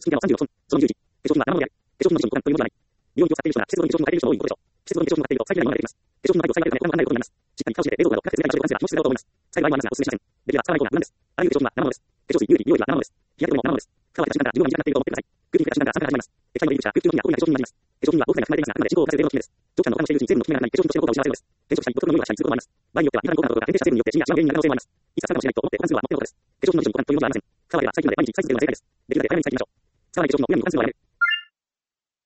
月は36損。その20時。化粧品は生ものである。化粧品のビジョンというものではない。利用に使っている人が季節ごとに化粧品を変えている人が多いことでしょう。季節ごとに化粧品を変えていると最大のものが出てきます。化粧品の配慮を最大限で考えることになります。しっかり蓋を閉めて冷蔵庫など各設備が一緒で保管すれば品質が良好と思います。幸いワインはますがおすすめしません。できれば使わない方が無難です。あらゆる化粧品は生ものです。化粧水、乳液、美容液は生ものです。日焼け止めも生ものです。乾いた瞬間から15日間経っていると思ってください。グッピーから瞬間から3から始まります。液体の入り口は空気中の品や高い化粧品になります。化粧品は多くが含まれていますが、あくまで人工を加せる例のおすすめです。長期間の保管をしているうちに成分の決めがない化粧品として効果を失わせるのです。転職したり、独特の匂いがしたりすることもあります。場合によっては、二酸化炭素が関係した成分によって死にや死の原因になる可能性もあります。いつか使うかもしれないと思って保管するのはもってのほかです。化粧品のビジョンに保管というものではありません。使われれば最近まで毎日使い続けるのが正解です。できるだけ早めに使い切りましょう。使わない化粧品の親に保管するのはやめる。